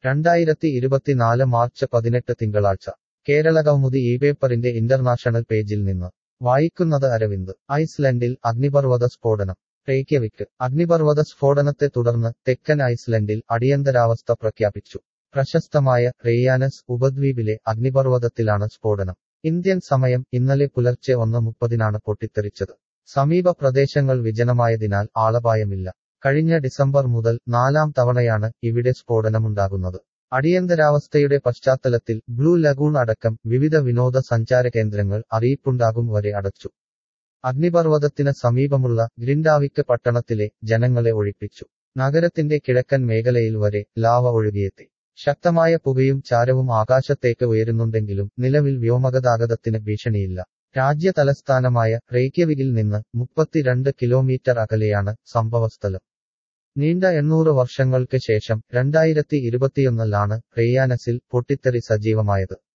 2024 March 18 തിങ്കളാഴ്ച കേരള കൗമുദി ഈ പേപ്പറിന്റെ ഇന്റർനാഷണൽ പേജിൽ നിന്ന് വായിക്കുന്നത് അരവിന്ദ്. ഐസ്ലൻഡിൽ അഗ്നിപർവ്വത സ്ഫോടനം. റെയ്ക്യവിക്. അഗ്നിപർവ്വത സ്ഫോടനത്തെ തുടർന്ന് തെക്കൻ ഐസ്ലൻഡിൽ അടിയന്തരാവസ്ഥ പ്രഖ്യാപിച്ചു. പ്രശസ്തമായ റെയ്യാനസ് ഉപദ്വീപിലെ അഗ്നിപർവ്വതത്തിലാണ് സ്ഫോടനം. ഇന്ത്യൻ സമയം ഇന്നലെ പുലർച്ചെ 1:30 പൊട്ടിത്തെറിച്ചത്. സമീപ പ്രദേശങ്ങൾ വിജനമായതിനാൽ ആളപായമില്ല. കഴിഞ്ഞ ഡിസംബർ മുതൽ 4ാം തവണയാണ് ഇവിടെ സ്ഫോടനമുണ്ടാകുന്നത്. അടിയന്തരാവസ്ഥയുടെ പശ്ചാത്തലത്തിൽ ബ്ലൂ ലഗൂൺ അടക്കം വിവിധ വിനോദ സഞ്ചാര കേന്ദ്രങ്ങൾ അറിയിപ്പുണ്ടാകും വരെ അടച്ചു. അഗ്നിപർവ്വതത്തിന് സമീപമുള്ള ഗ്രിൻഡാവിക് പട്ടണത്തിലെ ജനങ്ങളെ ഒഴിപ്പിച്ചു. നഗരത്തിന്റെ കിഴക്കൻ മേഖലയിൽ വരെ ലാവ ഒഴുകിയെത്തി. ശക്തമായ പുകയും ചാരവും ആകാശത്തേക്ക് ഉയരുന്നുണ്ടെങ്കിലും നിലവിൽ വ്യോമഗതാഗതത്തിന് ഭീഷണിയില്ല. രാജ്യ തലസ്ഥാനമായ റെയ്ക്യവികിൽ നിന്ന് 32 കിലോമീറ്റർ അകലെയാണ് സംഭവസ്ഥലം. നീണ്ട 800 വർഷങ്ങൾക്ക് ശേഷം 2021-ലാണ് റെയ്യാനസിൽ പൊട്ടിത്തെറി സജീവമായത്.